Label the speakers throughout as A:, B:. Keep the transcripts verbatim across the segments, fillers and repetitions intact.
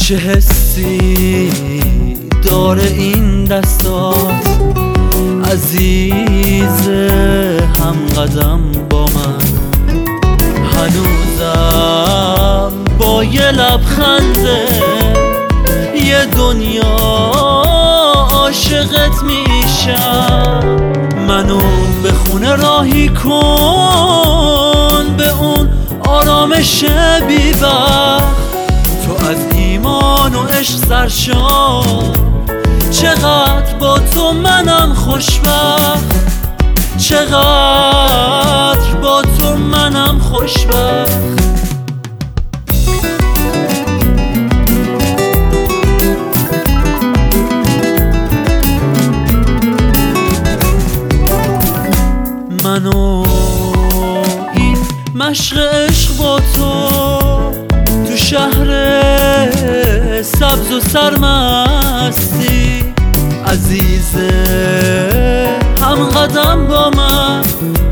A: چه حسی داره این دستات عزیز هم قدم با من، هنوزم با یه لبخنده یه دنیا عاشقت میشم. منو به خونه راهی کن، به اون آرامش بی وقت، تو از ایمان و عشق سرشار. چقدر با تو منم خوشبخت، چقدر با تو منم خوشبخت. منو این مشق عشق با تو تو شهر سبز و سرمستی، عزیزه هم قدم با من.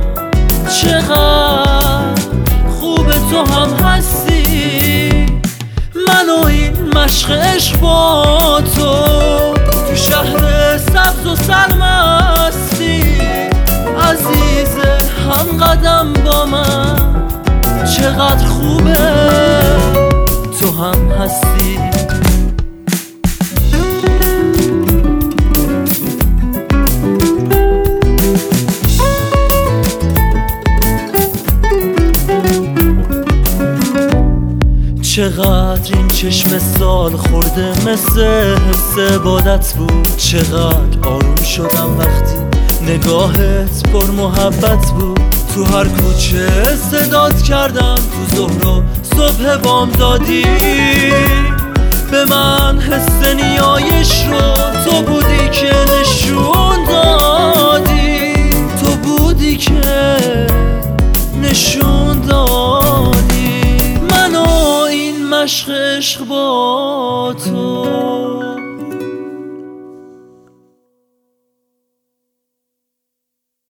A: چقدر خوب تو هم هستی، منو این مشق عشق با تو تو شهر سبز و سرمستی، عزیزه هم قدم با من. چقدر خوبه تو هم هستی. چقدر این چشم سال خورده مثل حس عبادت بود، چقدر آروم شدم وقتی نگاهت پر محبت بود. تو هر کوچه صدات کردم، تو ظهر و صبح بام دادی به من حس نیایش رو. تو بودی که نشون دادی، تو بودی که نشون دادی منو این مشق عشق با تو.